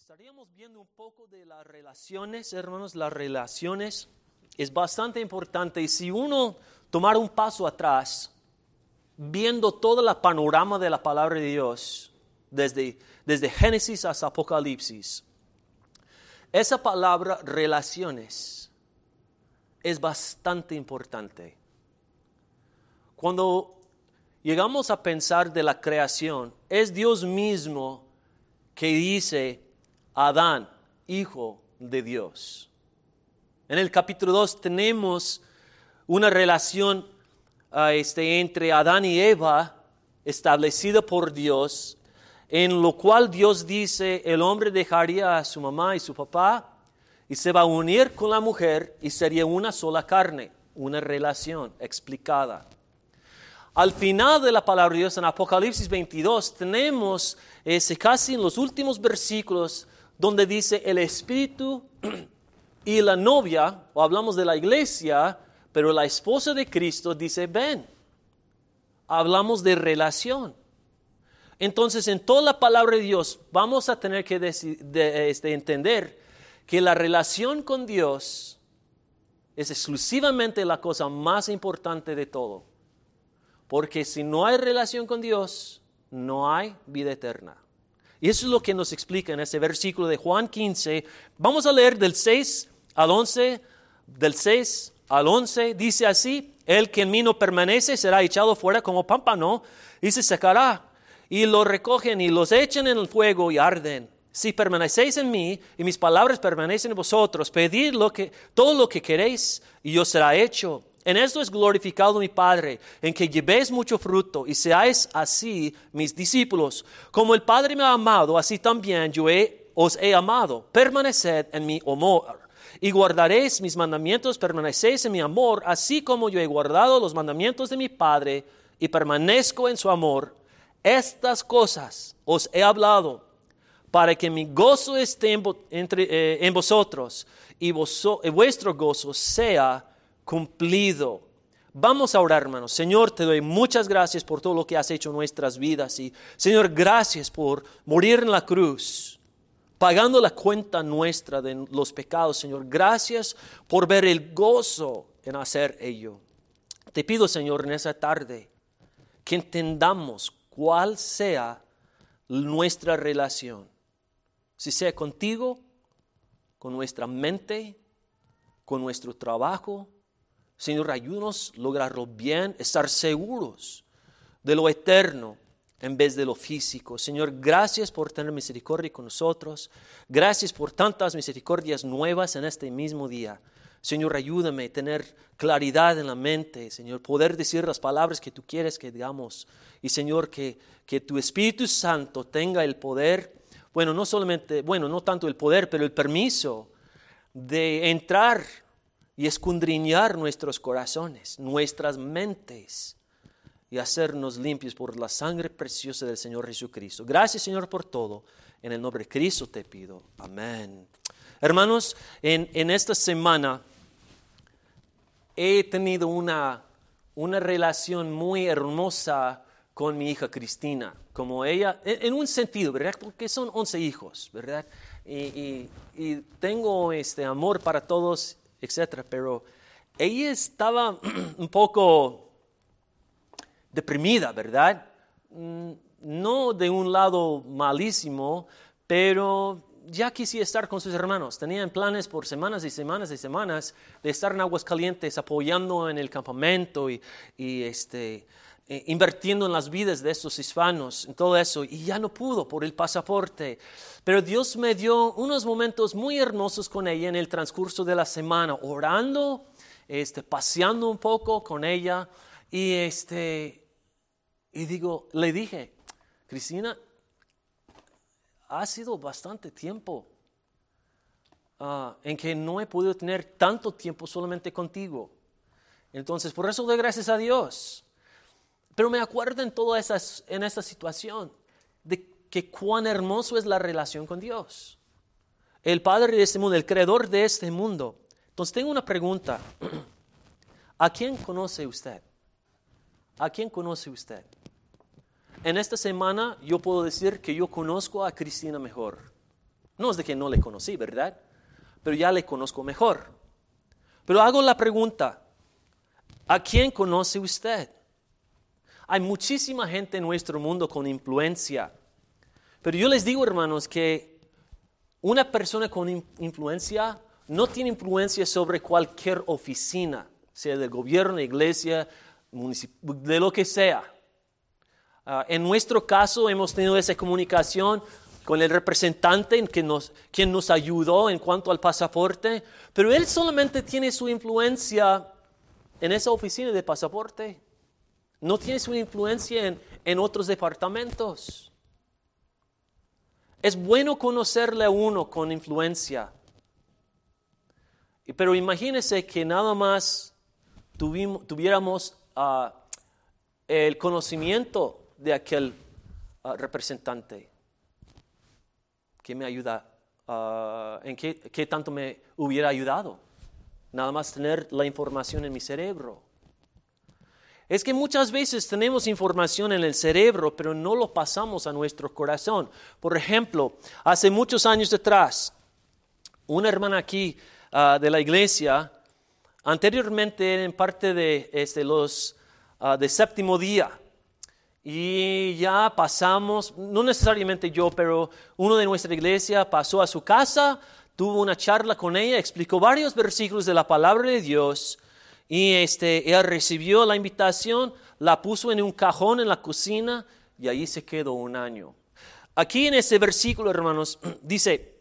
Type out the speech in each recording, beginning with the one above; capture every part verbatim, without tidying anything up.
estaríamos viendo un poco de las relaciones, hermanos. Las relaciones es bastante importante. Y si uno tomara un paso atrás, viendo todo el panorama de la palabra de Dios, desde, desde Génesis hasta Apocalipsis, esa palabra relaciones es bastante importante. Cuando llegamos a pensar de la creación, es Dios mismo que dice: Adán, hijo de Dios. En el capítulo dos tenemos una relación uh, este, entre Adán y Eva establecida por Dios, en lo cual Dios dice: el hombre dejaría a su mamá y su papá y se va a unir con la mujer y sería una sola carne, una relación explicada. Al final de la palabra de Dios en Apocalipsis veintidós tenemos ese, casi en los últimos versículos donde dice el Espíritu y la novia, o hablamos de la iglesia, pero la esposa de Cristo dice ven. Hablamos de relación. Entonces en toda la palabra de Dios vamos a tener que deci- de, este, entender que la relación con Dios es exclusivamente la cosa más importante de todo. Porque si no hay relación con Dios, no hay vida eterna. Y eso es lo que nos explica en ese versículo de Juan quince. Vamos a leer del seis al once. Del seis al once dice así: el que en mí no permanece será echado fuera como pámpano y se secará. Y lo recogen y los echan en el fuego y arden. Si permanecéis en mí y mis palabras permanecen en vosotros, pedid lo que, todo lo que queréis y os será hecho. En esto es glorificado mi Padre, en que llevéis mucho fruto y seáis así mis discípulos. Como el Padre me ha amado, así también yo he, os he amado. Permaneced en mi amor y guardaréis mis mandamientos, permanecéis en mi amor, así como yo he guardado los mandamientos de mi Padre y permanezco en su amor. Estas cosas os he hablado para que mi gozo esté en, vo, entre, eh, en vosotros y, voso, y vuestro gozo sea cumplido. Vamos a orar, hermanos. Señor, te doy muchas gracias por todo lo que has hecho en nuestras vidas. Y Señor, gracias por morir en la cruz, pagando la cuenta nuestra de los pecados. Señor, gracias por ver el gozo en hacer ello. Te pido, Señor, en esa tarde que entendamos cuál sea nuestra relación. Si sea contigo, con nuestra mente, con nuestro trabajo. Señor, ayúdanos a lograrlo bien, estar seguros de lo eterno en vez de lo físico. Señor, gracias por tener misericordia con nosotros. Gracias por tantas misericordias nuevas en este mismo día. Señor, ayúdame a tener claridad en la mente, Señor, poder decir las palabras que tú quieres que digamos. Y Señor, que, que tu Espíritu Santo tenga el poder, bueno, no solamente, bueno, no tanto el poder, pero el permiso de entrar y escudriñar nuestros corazones, nuestras mentes y hacernos limpios por la sangre preciosa del Señor Jesucristo. Gracias, Señor, por todo. En el nombre de Cristo te pido. Amén. Hermanos, en, en esta semana he tenido una, una relación muy hermosa con mi hija Cristina. Como ella, en, en un sentido, ¿verdad? Porque son once hijos, ¿verdad? Y, y, y tengo este amor para todos, etcétera, pero ella estaba un poco deprimida, ¿verdad? No de un lado malísimo, pero ya quisiera estar con sus hermanos. Tenían planes por semanas y semanas y semanas de estar en Aguascalientes apoyando en el campamento y, y este, eh, invirtiendo en las vidas de estos hispanos, en todo eso, y ya no pudo por el pasaporte. Pero Dios me dio unos momentos muy hermosos con ella en el transcurso de la semana, orando, este, paseando un poco con ella, y, este, y digo, le dije, Cristina, ha sido bastante tiempo uh, en que no he podido tener tanto tiempo solamente contigo. Entonces, por eso doy gracias a Dios. Pero me acuerdo en toda esa, en esta situación de que cuán hermoso es la relación con Dios. El Padre de este mundo, el Creador de este mundo. Entonces, tengo una pregunta. ¿A quién conoce usted? ¿A quién conoce usted? En esta semana yo puedo decir que yo conozco a Cristina mejor. No es de que no le conocí, ¿verdad? Pero ya le conozco mejor. Pero hago la pregunta, ¿a quién conoce usted? Hay muchísima gente en nuestro mundo con influencia. Pero yo les digo, hermanos, que una persona con influencia no tiene influencia sobre cualquier oficina, sea del gobierno, iglesia, de lo que sea. Uh, en nuestro caso hemos tenido esa comunicación con el representante que nos, quien nos ayudó en cuanto al pasaporte, pero él solamente tiene su influencia en esa oficina de pasaporte. No tiene su influencia en, en otros departamentos. Es bueno conocerle a uno con influencia. Pero imagínense que nada más tuvimos, tuviéramos uh, el conocimiento de aquel uh, representante. ¿Qué me ayuda? Uh, ¿En qué, qué tanto me hubiera ayudado? Nada más tener la información en mi cerebro. Es que muchas veces tenemos información en el cerebro, pero no lo pasamos a nuestro corazón. Por ejemplo, hace muchos años atrás, una hermana aquí uh, de la iglesia, anteriormente era en parte de este, los uh, de séptimo día. Y ya pasamos, no necesariamente yo, pero uno de nuestra iglesia pasó a su casa, tuvo una charla con ella, explicó varios versículos de la palabra de Dios. Y este, ella recibió la invitación, la puso en un cajón en la cocina y ahí se quedó un año. Aquí en ese versículo, hermanos, dice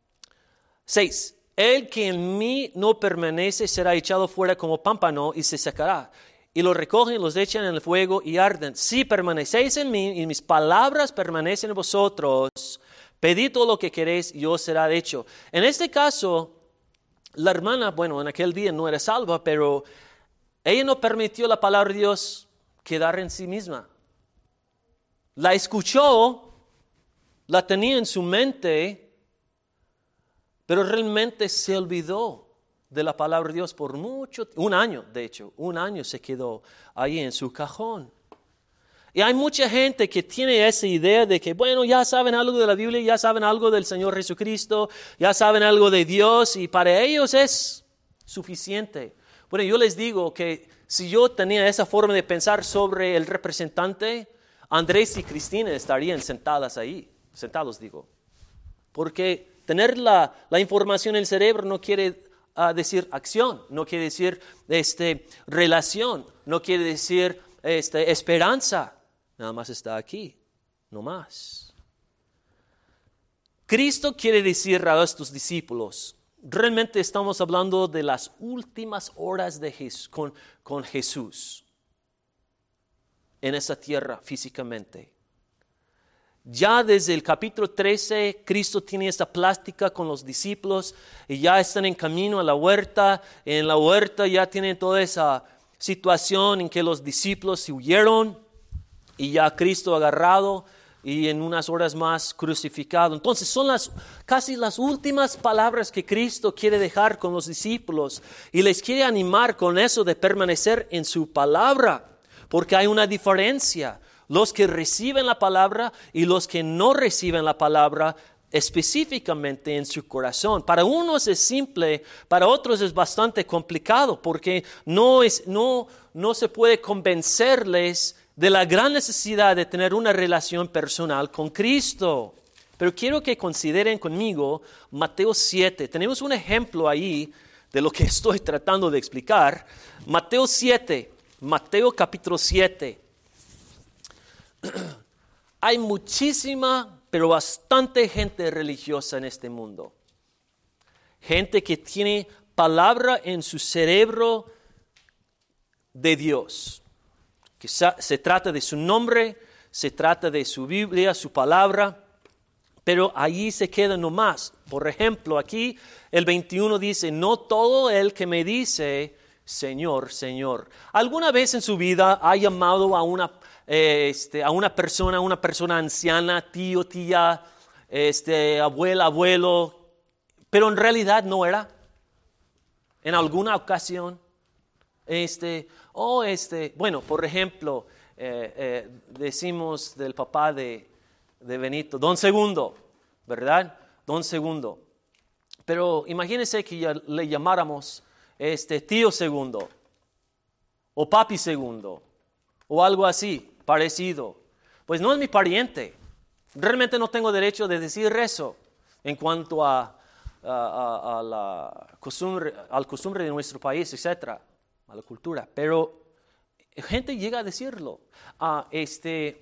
seis. El que en mí no permanece será echado fuera como pámpano y se secará. Y los recogen y los echan en el fuego y arden. Si permanecéis en mí y mis palabras permanecen en vosotros, pedid todo lo que queréis y os será hecho. En este caso, la hermana, bueno, en aquel día no era salva, pero ella no permitió la palabra de Dios quedar en sí misma. La escuchó, la tenía en su mente, pero realmente se olvidó de la palabra de Dios por mucho, un año de hecho, un año se quedó ahí en su cajón. Y hay mucha gente que tiene esa idea de que, bueno, ya saben algo de la Biblia, ya saben algo del Señor Jesucristo, ya saben algo de Dios y para ellos es suficiente. Bueno, yo les digo que si yo tenía esa forma de pensar sobre el representante, Andrés y Cristina estarían sentadas ahí, sentados digo. Porque tener la, la información en el cerebro no quiere uh, decir acción, no quiere decir este, relación, no quiere decir este, esperanza. Nada más está aquí, no más. Cristo quiere decir a estos discípulos, realmente estamos hablando de las últimas horas de Jesús, con, con Jesús en esa tierra físicamente. Ya desde el capítulo trece, Cristo tiene esta plática con los discípulos y ya están en camino a la huerta. En la huerta ya tienen toda esa situación en que los discípulos se huyeron y ya Cristo agarrado y en unas horas más crucificado. Entonces son las casi las últimas palabras que Cristo quiere dejar con los discípulos y les quiere animar con eso de permanecer en su palabra, porque hay una diferencia. Los que reciben la palabra y los que no reciben la palabra específicamente en su corazón. Para unos es simple, para otros es bastante complicado porque no, es, no, no se puede convencerles de la gran necesidad de tener una relación personal con Cristo. Pero quiero que consideren conmigo Mateo siete. Tenemos un ejemplo ahí de lo que estoy tratando de explicar. Mateo siete, Mateo capítulo siete. Hay muchísima, pero bastante gente religiosa en este mundo. Gente que tiene palabra en su cerebro de Dios. Que se trata de su nombre, se trata de su Biblia, su palabra, pero allí se queda nomás. Por ejemplo, aquí el veintiuno dice, no todo el que me dice, Señor, Señor. ¿Alguna vez en su vida ha llamado a una, eh, este, a una persona, una persona anciana, tío, tía, este, abuela, abuelo, pero en realidad no era? En alguna ocasión, este, oh, este, bueno, por ejemplo, eh, eh, decimos del papá de, de Benito, Don Segundo, ¿verdad? don segundo. Pero imagínense que ya le llamáramos este, tío segundo, o papi segundo, o algo así, parecido. Pues no es mi pariente. Realmente no tengo derecho de decir eso en cuanto a, a, a, a la costumbre, al costumbre de nuestro país, etcétera, a la cultura. Pero gente llega a decirlo. Uh, este,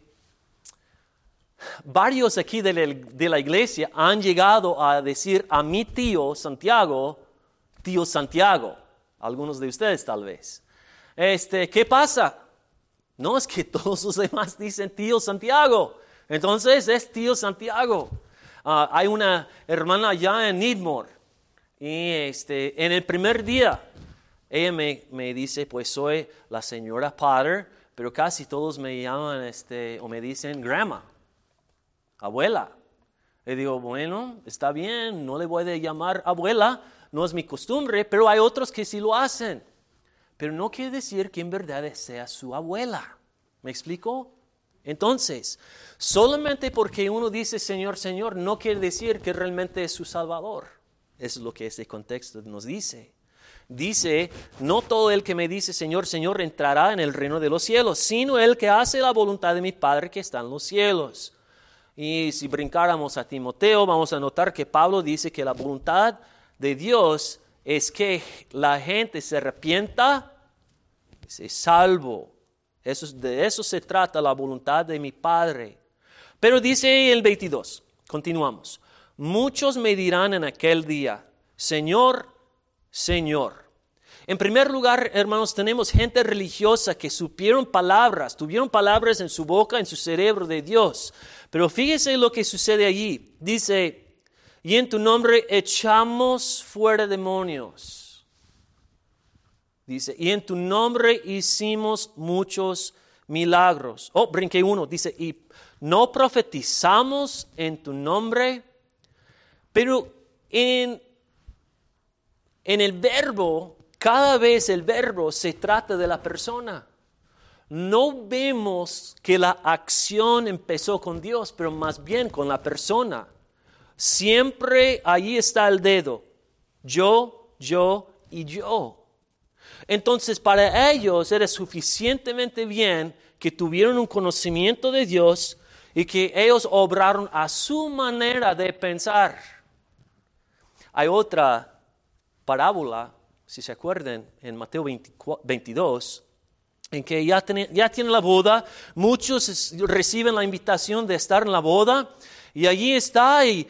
varios aquí de la, de la iglesia han llegado a decir a mi tío Santiago, tío Santiago. Algunos de ustedes tal vez. Este, ¿qué pasa? No, es que todos los demás dicen tío Santiago. Entonces es tío Santiago. Uh, hay una hermana allá en Needmore. Y este, en el primer día, ella me, me dice, pues soy la señora Potter, pero casi todos me llaman este, o me dicen grandma, abuela. Y digo, bueno, está bien, no le voy a llamar abuela, no es mi costumbre, pero hay otros que sí lo hacen. Pero no quiere decir que en verdad sea su abuela. ¿Me explico? Entonces, solamente porque uno dice Señor, Señor, no quiere decir que realmente es su Salvador. Eso es lo que este contexto nos dice. Dice, no todo el que me dice Señor, Señor entrará en el reino de los cielos, sino el que hace la voluntad de mi Padre que está en los cielos. Y si brincáramos a Timoteo, vamos a notar que Pablo dice que la voluntad de Dios es que la gente se arrepienta, se salvo. Eso, de eso se trata la voluntad de mi Padre. Pero dice el veintidós, continuamos. Muchos me dirán en aquel día, Señor, Señor. En primer lugar, hermanos, tenemos gente religiosa que supieron palabras, tuvieron palabras en su boca, en su cerebro de Dios. Pero fíjese lo que sucede allí. Dice, y en tu nombre echamos fuera demonios. Dice, y en tu nombre hicimos muchos milagros. Oh, brinqué uno. Dice, y no profetizamos en tu nombre. Pero en, en el verbo, cada vez el verbo se trata de la persona. No vemos que la acción empezó con Dios, pero más bien con la persona. Siempre allí está el dedo. Yo, yo y yo. Entonces, para ellos era suficientemente bien que tuvieron un conocimiento de Dios y que ellos obraron a su manera de pensar. Hay otra parábola, si se acuerdan, en Mateo veintidós, en que ya tienen, ya tienen la boda, muchos reciben la invitación de estar en la boda, y allí está, y,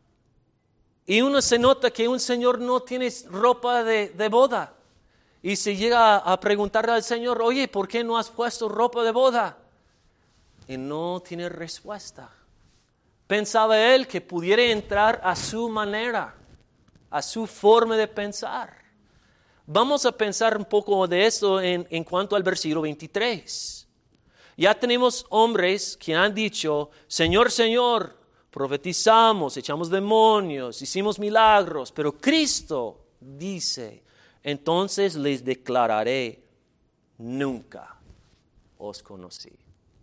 y uno se nota que un señor no tiene ropa de, de boda. Y se llega a preguntarle al Señor, oye, ¿por qué no has puesto ropa de boda? Y no tiene respuesta. Pensaba él que pudiera entrar a su manera, a su forma de pensar. Vamos a pensar un poco de eso en, en cuanto al versículo veintitrés. Ya tenemos hombres que han dicho, Señor, Señor, profetizamos, echamos demonios, hicimos milagros, pero Cristo dice, entonces les declararé, nunca os conocí.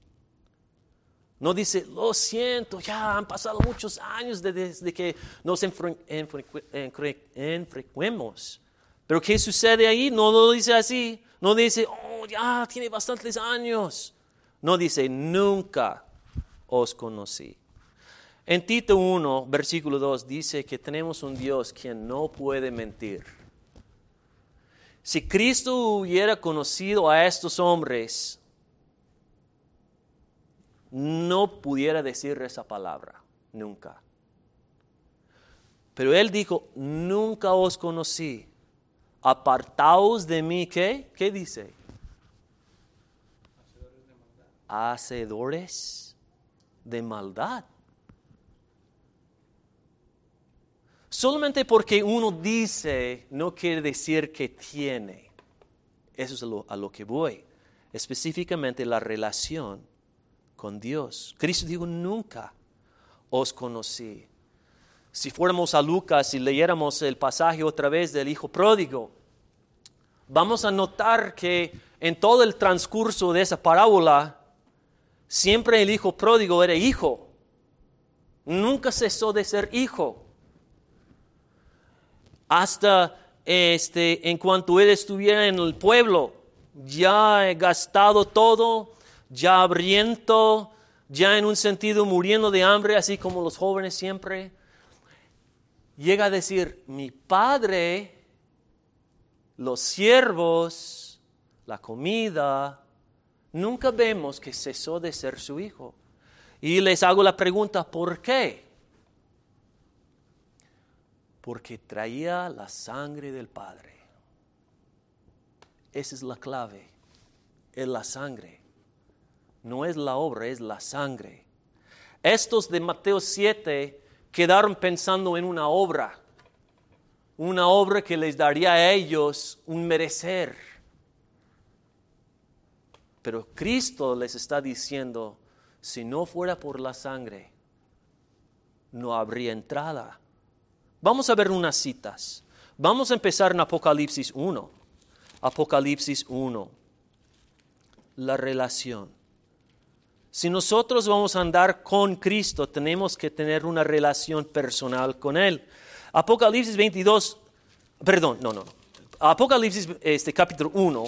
No dice, lo siento, ya han pasado muchos años desde que nos enfrecuemos. Pero ¿qué sucede ahí? No lo dice así. No dice, oh, ya tiene bastantes años. No dice, nunca os conocí. En Tito uno, versículo dos, dice que tenemos un Dios quien no puede mentir. Si Cristo hubiera conocido a estos hombres, no pudiera decir esa palabra, nunca. Pero Él dijo, nunca os conocí. Apartaos de mí, ¿qué? ¿Qué dice? Hacedores de maldad. Solamente porque uno dice, no quiere decir que tiene. Eso es a lo, a lo que voy. Específicamente la relación con Dios. Cristo dijo, nunca os conocí. Si fuéramos a Lucas y leyéramos el pasaje otra vez del hijo pródigo, vamos a notar que en todo el transcurso de esa parábola, siempre el hijo pródigo era hijo. Nunca cesó de ser hijo. hasta este, en cuanto él estuviera en el pueblo, ya he gastado todo, ya hambriento, ya en un sentido muriendo de hambre, así como los jóvenes siempre, llega a decir, mi padre, los siervos, la comida, nunca vemos que cesó de ser su hijo. Y les hago la pregunta, ¿por qué? Porque traía la sangre del Padre. Esa es la clave, es la sangre. No es la obra, es la sangre. Estos de Mateo siete quedaron pensando en una obra, una obra que les daría a ellos un merecer. Pero Cristo les está diciendo, si no fuera por la sangre, no habría entrada. Vamos a ver unas citas. Vamos a empezar en Apocalipsis uno. Apocalipsis uno. La relación. Si nosotros vamos a andar con Cristo, tenemos que tener una relación personal con Él. Apocalipsis veintidós, perdón, no, no, no. Apocalipsis este, capítulo uno,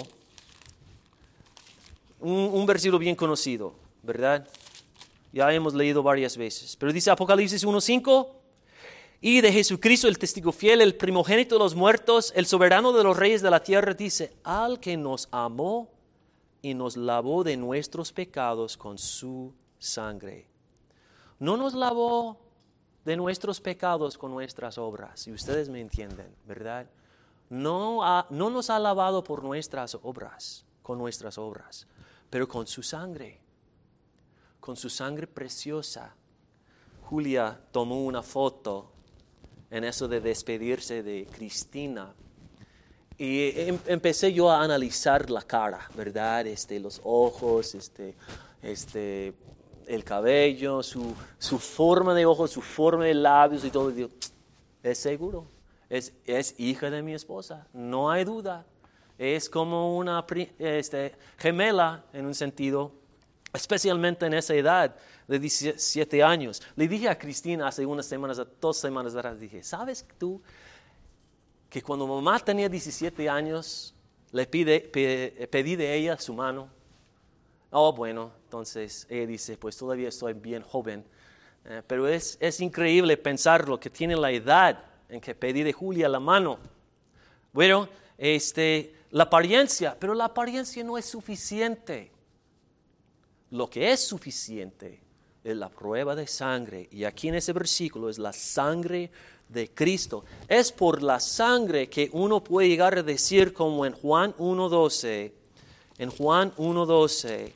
un, un versículo bien conocido, ¿verdad? Ya hemos leído varias veces. Pero dice Apocalipsis uno cinco, y de Jesucristo el testigo fiel, el primogénito de los muertos, el soberano de los reyes de la tierra, dice, al que nos amó y nos lavó de nuestros pecados con su sangre. No nos lavó de nuestros pecados con nuestras obras, y ustedes me entienden, ¿verdad? No, ha, no nos ha lavado por nuestras obras, con nuestras obras, pero con su sangre, con su sangre preciosa. Julia tomó una foto en eso de despedirse de Cristina. Y em, empecé yo a analizar la cara, ¿verdad? Este, los ojos, este, este, el cabello, su, su forma de ojos, su forma de labios y todo. Y digo, es seguro, es, es hija de mi esposa, no hay duda. Es como una este, gemela en un sentido, especialmente en esa edad de diecisiete años. Le dije a Cristina hace unas semanas, dos semanas atrás, dije, ¿sabes tú que cuando mamá tenía diecisiete años, le pide, pe, pedí de ella su mano? Oh, bueno, entonces ella dice, pues todavía estoy bien joven. Eh, pero es, es increíble pensarlo, que tiene la edad en que pedí de Julia la mano. Bueno, este, la apariencia, pero la apariencia no es suficiente. Lo que es suficiente es la prueba de sangre. Y aquí en ese versículo es la sangre de Cristo. Es por la sangre que uno puede llegar a decir, como en Juan uno doce, en Juan uno doce,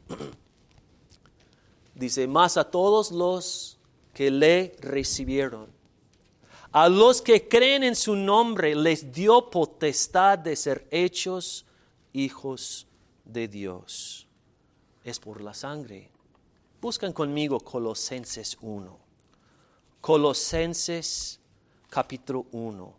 dice, mas a todos los que le recibieron, a los que creen en su nombre, les dio potestad de ser hechos hijos de Dios. Es por la sangre. Buscan conmigo Colosenses uno. Colosenses capítulo uno.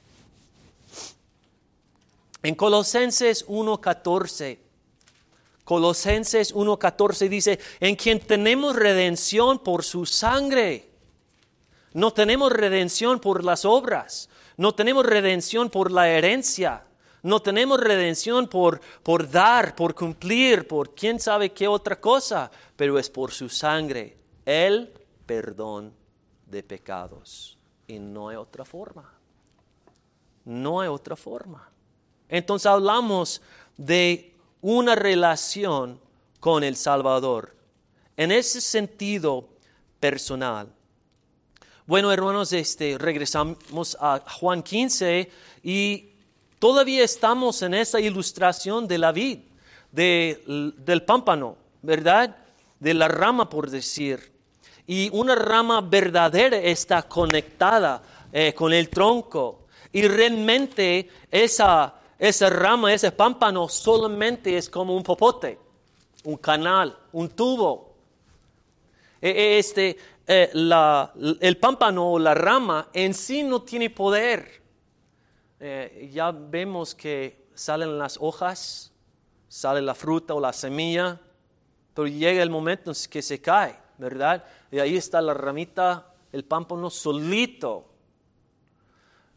En Colosenses uno catorce, Colosenses uno catorce dice, en quien tenemos redención por su sangre. No tenemos redención por las obras, no tenemos redención por la herencia, no tenemos redención por, por dar, por cumplir, por quién sabe qué otra cosa, pero es por su sangre, el perdón de pecados. Y no hay otra forma. No hay otra forma. Entonces hablamos de una relación con el Salvador. En ese sentido personal. Bueno, hermanos, este, regresamos a Juan quince y todavía estamos en esa ilustración de la vid, de, del pámpano, ¿verdad? De la rama, por decir. Y una rama verdadera está conectada eh, con el tronco. Y realmente esa, esa rama, ese pámpano solamente es como un popote, un canal, un tubo. Este, eh, la, el pámpano o la rama en sí no tiene poder. Eh, ya vemos que salen las hojas, sale la fruta o la semilla, pero llega el momento en que se cae, ¿verdad? Y ahí está la ramita, el pámpano solito.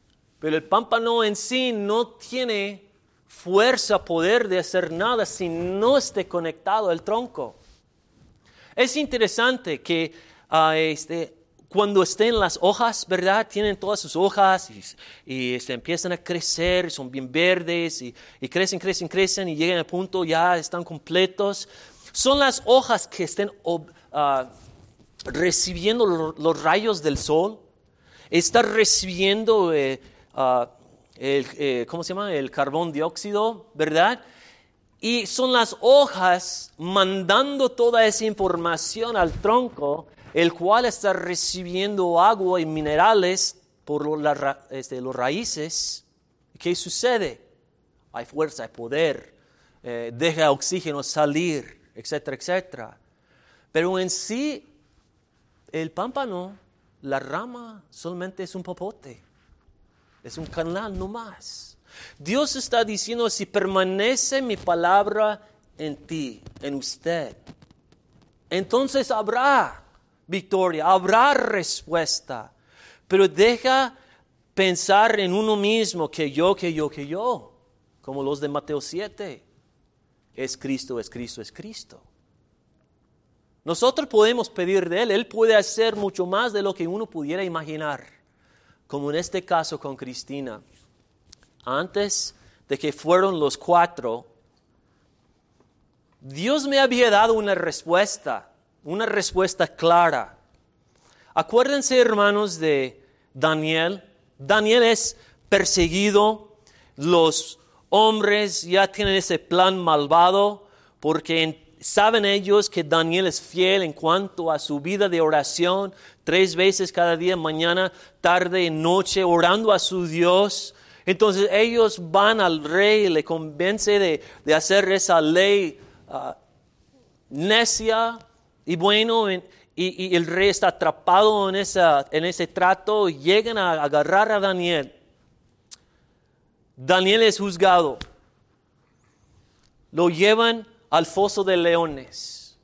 Pero el pámpano en sí no tiene fuerza, poder de hacer nada si no esté conectado al tronco. Es interesante que uh, este, cuando estén las hojas, ¿verdad? Tienen todas sus hojas y, y este, empiezan a crecer, son bien verdes y, y crecen, crecen, crecen y llegan al punto ya están completos. Son las hojas que estén uh, recibiendo lo, los rayos del sol. Están recibiendo, eh, uh, el, eh, ¿cómo se llama? El carbón dióxido, ¿verdad? Y son las hojas mandando toda esa información al tronco, el cual está recibiendo agua y minerales por la, este, los raíces. ¿Qué sucede? Hay fuerza, hay poder, eh, deja oxígeno salir, etcétera, etcétera. Pero en sí, el pámpano, la rama, solamente es un popote. Es un canal nomás. Dios está diciendo, si permanece mi palabra en ti, en usted, entonces habrá victoria, habrá respuesta. Pero deja pensar en uno mismo, que yo, que yo, que yo, como los de Mateo siete. Es Cristo, es Cristo, es Cristo. Nosotros podemos pedir de Él, Él puede hacer mucho más de lo que uno pudiera imaginar, como en este caso con Cristina. Antes de que fueron los cuatro, Dios me había dado una respuesta, una respuesta clara. Acuérdense, hermanos, de Daniel. Daniel es perseguido, los hombres ya tienen ese plan malvado, porque en saben ellos que Daniel es fiel en cuanto a su vida de oración, tres veces cada día, mañana, tarde y noche, orando a su Dios. Entonces ellos van al rey y le convence de, de hacer esa ley uh, necia. Y bueno, en, y, y el rey está atrapado en, esa, en ese trato y llegan a agarrar a Daniel. Daniel es juzgado. Lo llevan al foso de leones.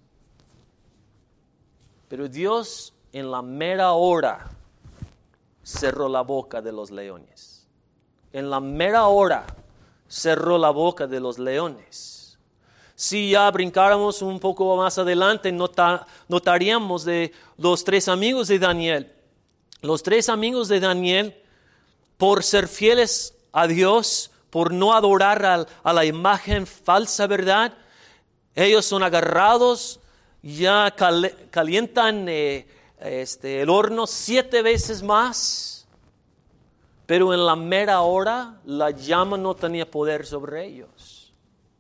Pero Dios en la mera hora cerró la boca de los leones. En la mera hora cerró la boca de los leones. Si ya brincáramos un poco más adelante, nota, notaríamos de los tres amigos de Daniel. Los tres amigos de Daniel, por ser fieles a Dios, por no adorar a, a la imagen falsa, ¿verdad? Ellos son agarrados, ya cal, calientan eh, este, el horno siete veces más, pero en la mera hora la llama no tenía poder sobre ellos.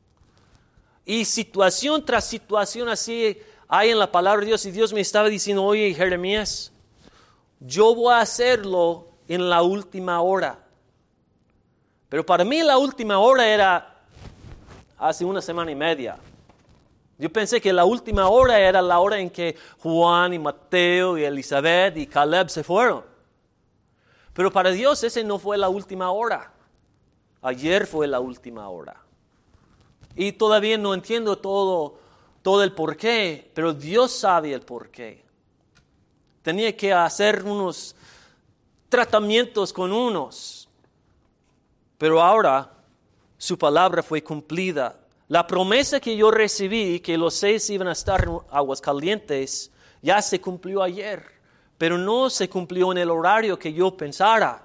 Y situación tras situación así hay en la palabra de Dios, y Dios me estaba diciendo, oye, Jeremías, yo voy a hacerlo en la última hora. Pero para mí la última hora era hace una semana y media. Yo pensé que la última hora era la hora en que Juan y Mateo y Elizabeth y Caleb se fueron. Pero para Dios ese no fue la última hora. Ayer fue la última hora. Y todavía no entiendo todo, todo el porqué, pero Dios sabe el porqué. Tenía que hacer unos tratamientos con unos. Pero ahora su palabra fue cumplida. La promesa que yo recibí, que los seis iban a estar en Aguascalientes, ya se cumplió ayer, pero no se cumplió en el horario que yo pensara.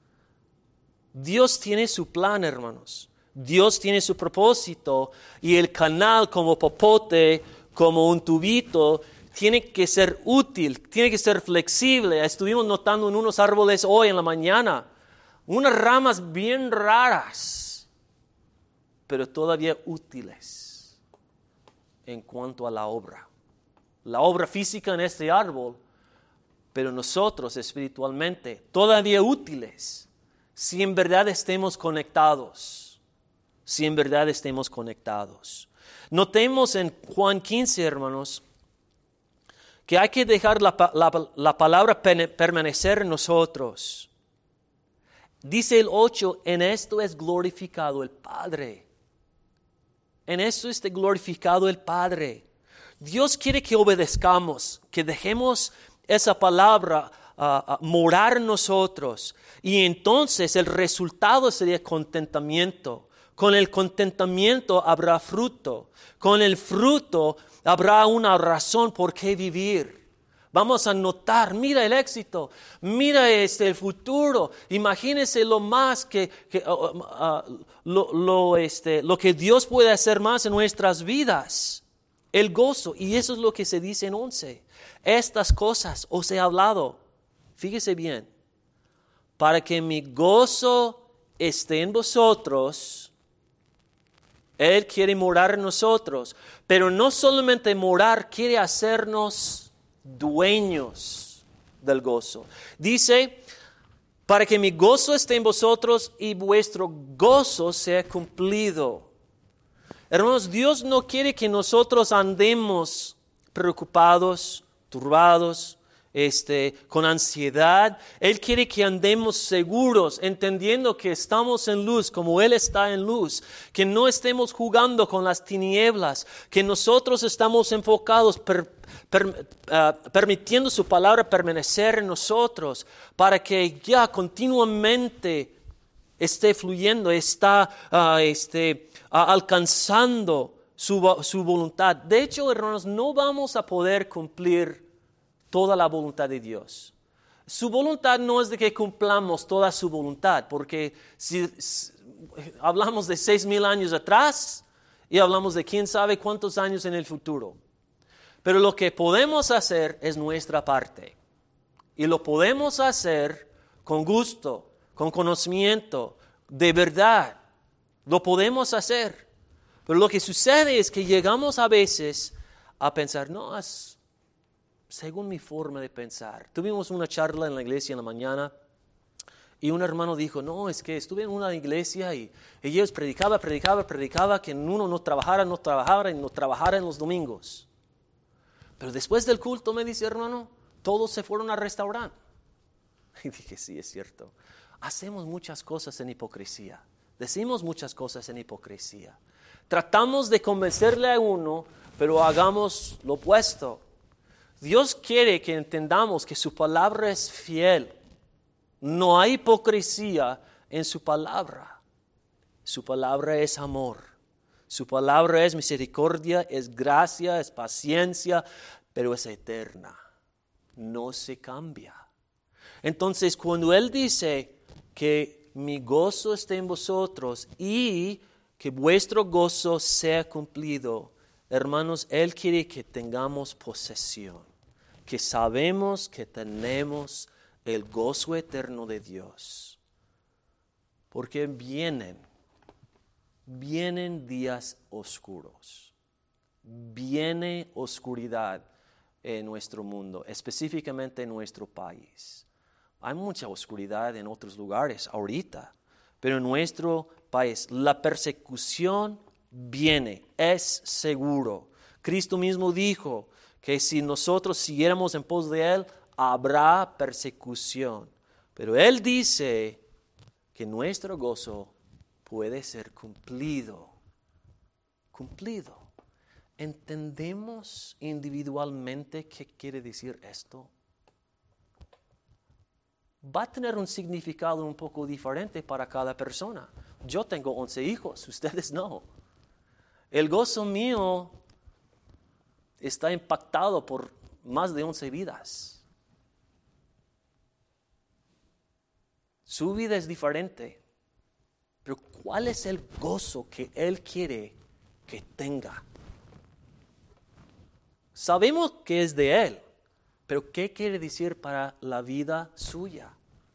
Dios tiene su plan, hermanos. Dios tiene su propósito, y el canal como popote, como un tubito, tiene que ser útil, tiene que ser flexible. Estuvimos notando en unos árboles hoy en la mañana, unas ramas bien raras, pero todavía útiles en cuanto a la obra. La obra física en este árbol, pero nosotros espiritualmente todavía útiles, si en verdad estemos conectados, si en verdad estemos conectados. Notemos en Juan quince, hermanos, que hay que dejar la, la, la palabra permanecer en nosotros. Dice el ocho, en esto es glorificado el Padre. En esto está glorificado el Padre. Dios quiere que obedezcamos, que dejemos esa palabra uh, uh, morar en nosotros. Y entonces el resultado sería contentamiento. Con el contentamiento habrá fruto. Con el fruto habrá una razón por qué vivir. Vamos a notar, mira el éxito, mira este, el futuro. Imagínense lo más que, que uh, uh, lo, lo, este, lo que Dios puede hacer más en nuestras vidas. El gozo, y eso es lo que se dice en once. Estas cosas os he hablado, fíjese bien, para que mi gozo esté en vosotros. Él quiere morar en nosotros, pero no solamente morar, quiere hacernos dueños del gozo. Dice, para que mi gozo esté en vosotros y vuestro gozo sea cumplido. Hermanos, Dios no quiere que nosotros andemos preocupados, turbados, Este, con ansiedad. Él quiere que andemos seguros, entendiendo que estamos en luz como Él está en luz, que no estemos jugando con las tinieblas, que nosotros estamos enfocados, per, per, uh, permitiendo su palabra permanecer en nosotros, para que ya continuamente esté fluyendo, está uh, este, uh, alcanzando su, su voluntad. De hecho, hermanos, no vamos a poder cumplir toda la voluntad de Dios. Su voluntad no es de que cumplamos toda su voluntad, porque si, si hablamos de seis mil años atrás y hablamos de quién sabe cuántos años en el futuro. Pero lo que podemos hacer es nuestra parte. Y lo podemos hacer con gusto, con conocimiento, de verdad. Lo podemos hacer. Pero lo que sucede es que llegamos a veces a pensar, no, es según mi forma de pensar. Tuvimos una charla en la iglesia en la mañana y un hermano dijo, no, es que estuve en una iglesia y, y ellos predicaba, predicaba, predicaba que uno no trabajara, no trabajara y no trabajara en los domingos. Pero después del culto me dice, hermano, todos se fueron al restaurante. Y dije, sí, es cierto. Hacemos muchas cosas en hipocresía. Decimos muchas cosas en hipocresía. Tratamos de convencerle a uno, pero hagamos lo opuesto. Dios quiere que entendamos que su palabra es fiel. No hay hipocresía en su palabra. Su palabra es amor. Su palabra es misericordia, es gracia, es paciencia, pero es eterna. No se cambia. Entonces, cuando Él dice que mi gozo esté en vosotros y que vuestro gozo sea cumplido, hermanos, Él quiere que tengamos posesión. Que sabemos que tenemos el gozo eterno de Dios. Porque vienen, vienen días oscuros. Viene oscuridad en nuestro mundo, específicamente en nuestro país. Hay mucha oscuridad en otros lugares ahorita, pero en nuestro país la persecución viene, es seguro. Cristo mismo dijo que si nosotros siguiéramos en pos de Él, habrá persecución. Pero Él dice que nuestro gozo puede ser cumplido. Cumplido. ¿Entendemos individualmente qué quiere decir esto? Va a tener un significado un poco diferente para cada persona. Yo tengo once hijos, ustedes no. El gozo mío está impactado por más de once vidas. Su vida es diferente. Pero ¿cuál es el gozo que Él quiere que tenga? Sabemos que es de Él, pero ¿qué quiere decir para la vida suya?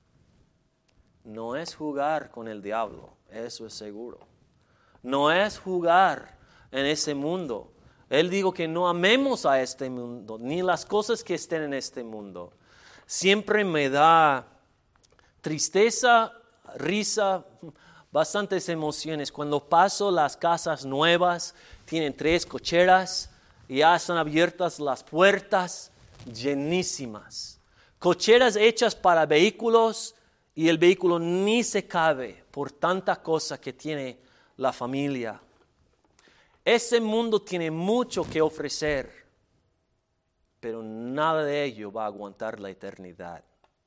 No es jugar con el diablo, eso es seguro. No es jugar en ese mundo. Él dijo que no amemos a este mundo, ni las cosas que estén en este mundo. Siempre me da tristeza, risa, bastantes emociones. Cuando paso las casas nuevas, tienen tres cocheras, y ya están abiertas las puertas, llenísimas. Cocheras hechas para vehículos, y el vehículo ni se cabe por tanta cosa que tiene la familia. Ese mundo tiene mucho que ofrecer, pero nada de ello va a aguantar la eternidad.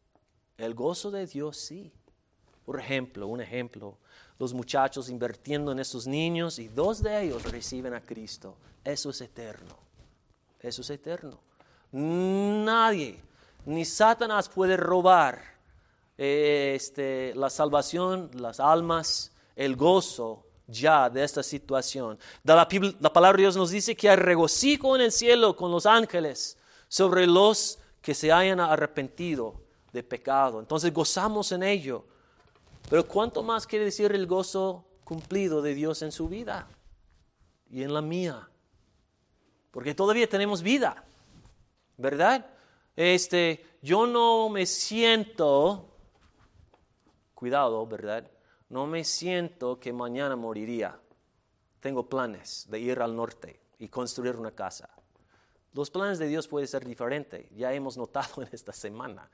El gozo de Dios sí. Por ejemplo, un ejemplo, los muchachos invirtiendo en estos niños y dos de ellos reciben a Cristo. Eso es eterno. Eso es eterno. Nadie, ni Satanás puede robar eh, este, la salvación, las almas, el gozo ya de esta situación. La, la palabra de Dios nos dice que hay regocijo en el cielo con los ángeles sobre los que se hayan arrepentido de pecado. Entonces gozamos en ello. Pero ¿cuánto más quiere decir el gozo cumplido de Dios en su vida y en la mía? Porque todavía tenemos vida, ¿verdad? Este, yo no me siento, cuidado, ¿verdad? No me siento que mañana moriría. Tengo planes de ir al norte y construir una casa. Los planes de Dios pueden ser diferentes, ya hemos notado en esta semana.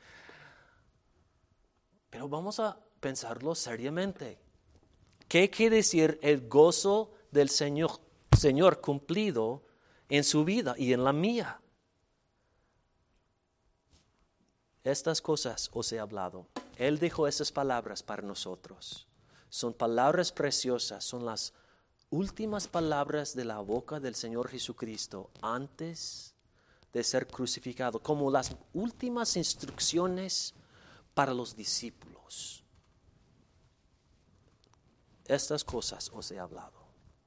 Pero vamos a pensarlo seriamente. ¿Qué quiere decir el gozo del Señor, Señor cumplido en su vida y en la mía? Estas cosas os he hablado. Él dijo esas palabras para nosotros. Son palabras preciosas, son las últimas palabras de la boca del Señor Jesucristo antes de ser crucificado, como las últimas instrucciones para los discípulos. Estas cosas os he hablado.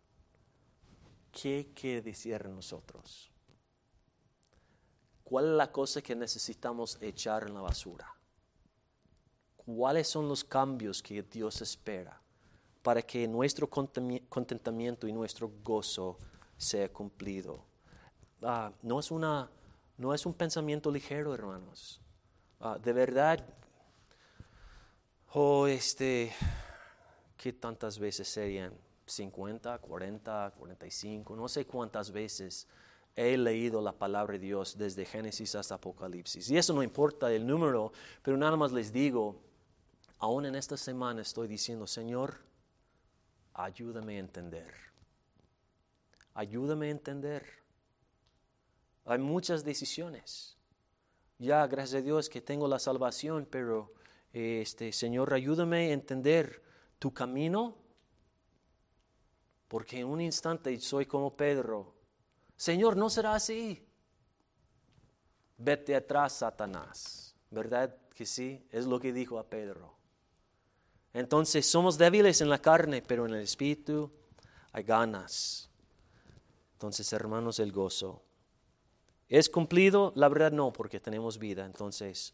¿Qué quiere decir en nosotros? ¿Cuál es la cosa que necesitamos echar en la basura? ¿Cuáles son los cambios que Dios espera para que nuestro contentamiento y nuestro gozo sea cumplido? Uh, no es una, no es un pensamiento ligero, hermanos. Uh, de verdad, oh, este, ¿qué tantas veces serían? cincuenta, cuarenta, cuarenta y cinco, no sé cuántas veces he leído la palabra de Dios desde Génesis hasta Apocalipsis. Y eso no importa el número, pero nada más les digo, aún en esta semana estoy diciendo, Señor, ayúdame a entender. Ayúdame a entender. Hay muchas decisiones. Ya, gracias a Dios que tengo la salvación, pero este, Señor, ayúdame a entender tu camino, porque en un instante soy como Pedro. Señor, no será así. Vete atrás, Satanás. ¿Verdad que sí? Es lo que dijo a Pedro. Entonces somos débiles en la carne, pero en el espíritu hay ganas. Entonces, hermanos, el gozo. ¿Es cumplido? La verdad no, porque tenemos vida. Entonces,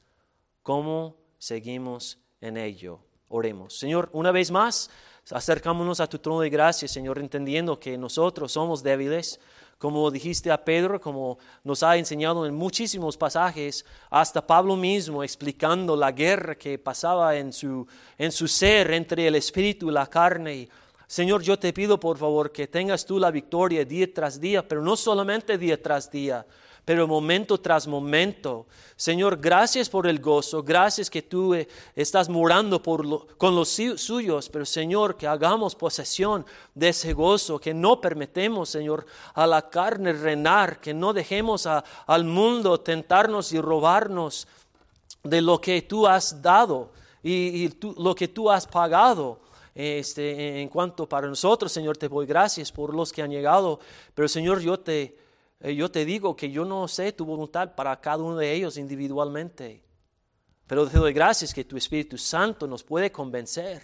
¿cómo seguimos en ello? Oremos. Señor, una vez más, acercámonos a tu trono de gracia, Señor, entendiendo que nosotros somos débiles, como dijiste a Pedro, como nos ha enseñado en muchísimos pasajes, hasta Pablo mismo explicando la guerra que pasaba en su, en su ser entre el espíritu y la carne. Y, Señor, yo te pido por favor que tengas tú la victoria día tras día, pero no solamente día tras día, pero momento tras momento. Señor, gracias por el gozo, gracias que tú eh, estás morando por lo, con los suyos, pero Señor, que hagamos posesión de ese gozo, que no permitamos, Señor, a la carne reinar, que no dejemos a, al mundo tentarnos y robarnos de lo que tú has dado y, y tú, lo que tú has pagado. Este, en cuanto para nosotros, Señor, te doy gracias por los que han llegado, pero Señor, yo te Yo te digo que yo no sé tu voluntad para cada uno de ellos individualmente. Pero te doy gracias que tu Espíritu Santo nos puede convencer.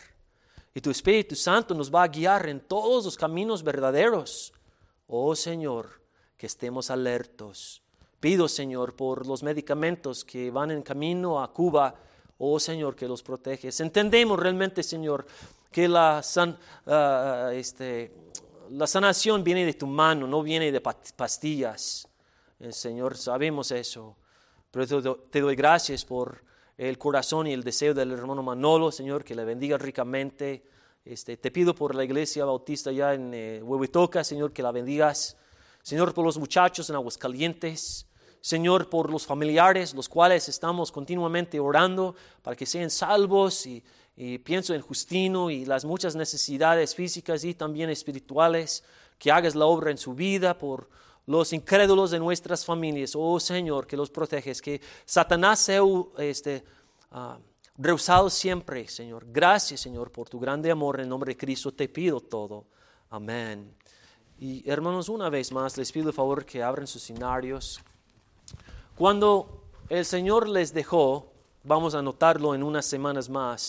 Y tu Espíritu Santo nos va a guiar en todos los caminos verdaderos. Oh Señor, que estemos alertos. Pido, Señor, por los medicamentos que van en camino a Cuba. Oh Señor, que los proteges. Entendemos realmente, Señor, que la san, uh, este, La sanación viene de tu mano, no viene de pastillas. El Señor, sabemos eso. Pero te doy gracias por el corazón y el deseo del hermano Manolo, Señor, que le bendiga ricamente. Este, te pido por la iglesia bautista allá en eh, Huehuetoca, Señor, que la bendigas. Señor, por los muchachos en Aguascalientes. Señor, por los familiares, los cuales estamos continuamente orando para que sean salvos y Y pienso en Justino y las muchas necesidades físicas y también espirituales, que hagas la obra en su vida por los incrédulos de nuestras familias. Oh Señor, que los proteges, que Satanás sea este, uh, rehusado siempre, Señor. Gracias, Señor, por tu grande amor. En el nombre de Cristo te pido todo. Amén. Y hermanos, una vez más les pido el favor que abran sus escenarios. Cuando el Señor les dejó, vamos a notarlo en unas semanas más,